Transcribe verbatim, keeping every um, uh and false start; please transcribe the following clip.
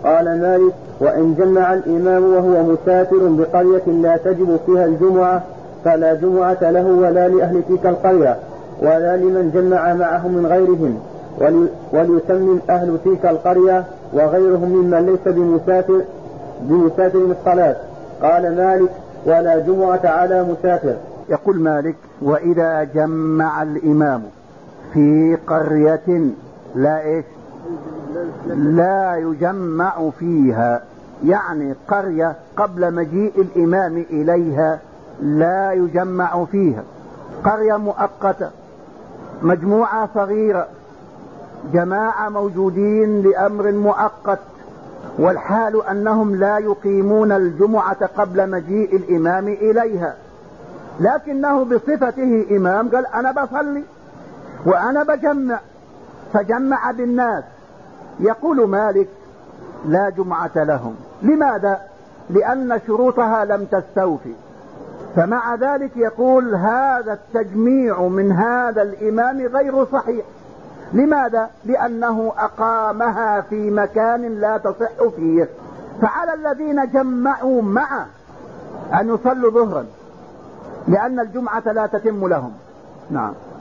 قال مالك: وإن جمع الإمام وهو مسافر بقرية لا تجب فيها الجمعة فلا جمعة له ولا لأهل تلك القرية ولا لمن جمع معهم من غيرهم، وليتمم أهل تلك القرية وغيرهم ممن ليس بمسافر بمسافر الصلاة. قال مالك: ولا جمعة على مسافر. يقول مالك: وإذا جمع الإمام في قرية لا إيش لا يجمع فيها، يعني قرية قبل مجيء الإمام إليها لا يجمع فيها، قرية مؤقتة، مجموعة صغيرة، جماعة موجودين لأمر مؤقت، والحال أنهم لا يقيمون الجمعة قبل مجيء الإمام إليها، لكنه بصفته إمام قال: أنا بصلي وأنا بجمع، فجمع بالناس. يقول مالك: لا جمعة لهم. لماذا؟ لأن شروطها لم تستوفي. فمع ذلك يقول: هذا التجميع من هذا الإمام غير صحيح. لماذا؟ لأنه أقامها في مكان لا تصح فيه. فعلى الذين جمعوا معه أن يصلوا ظهرا، لأن الجمعة لا تتم لهم. نعم.